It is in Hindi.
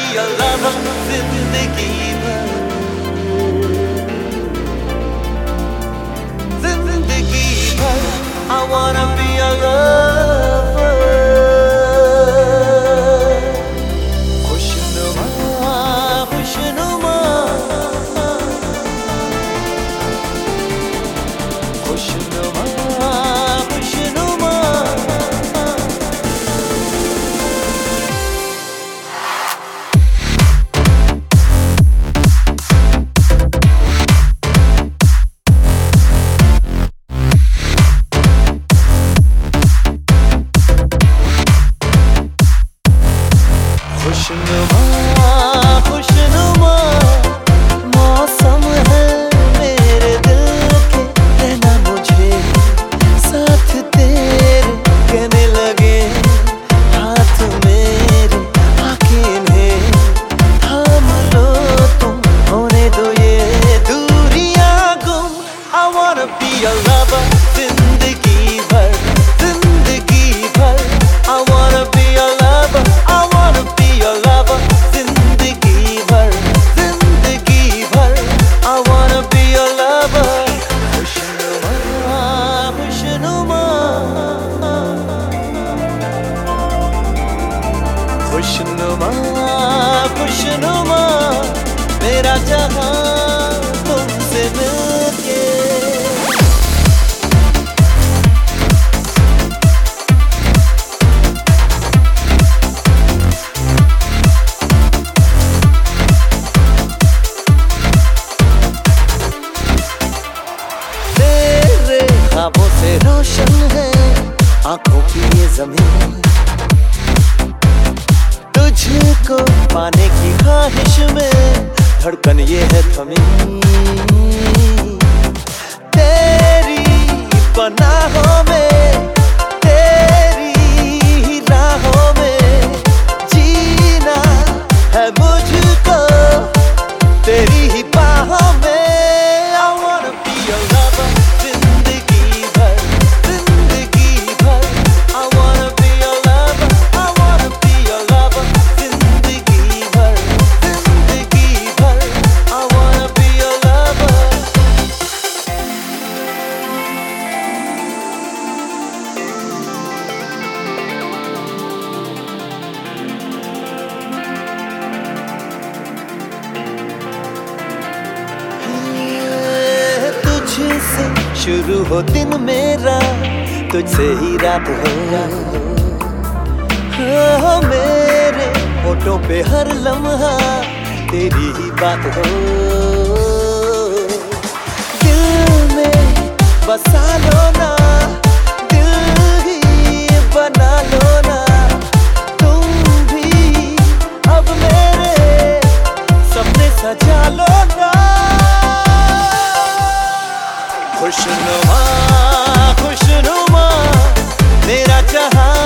your lover जिंदगी भर, जिंदगी भर I wanna be your lover। खुशनुमा खुशनुमा खुशनुमा खुशनुमा खुशनुमा खुशनुमा मौसम है मेरे दिल के, रहना मुझे साथ तेरे, कहने लगे हाथ मेरे आके इन्हें थाम लो तुम, होने दो ये दूरियां गुम। I wanna be your lover जिंदगी भर, जिंदगी भर I wanna be your lover, I wanna be your lover जिंदगी भर, जिंदगी भर I wanna be your lover। खुशनुमा खुशनुमा खुशनुमा खुशनुमा मेरा जहां तुमसे मिलके। ख्वाबों से रोशन है आंखों की ये ज़मीन, तुझको पाने की ख्वाहिश में धड़कन ये है थमी, तेरी पनाहों में तेरी राहों में जीना है मुझको तेरी ही बाहों में। I wanna be your lover जिंदगी भर, जिंदगी भर I wanna be your lover, I wanna be your lover जिंदगी भर, जिंदगी भर I wanna be your lover। तुझसे शुरू हो दिन मेरा, तुझसे ही रात हो मेरे होठों पे हर लम्हा तेरी ही बात हो, दिल में बसा लो ना, दिल ही बना लो ना, तुम भी अब मेरे सपने सजा लो ना। खुशनुमा खुशनुमा मेरा जहां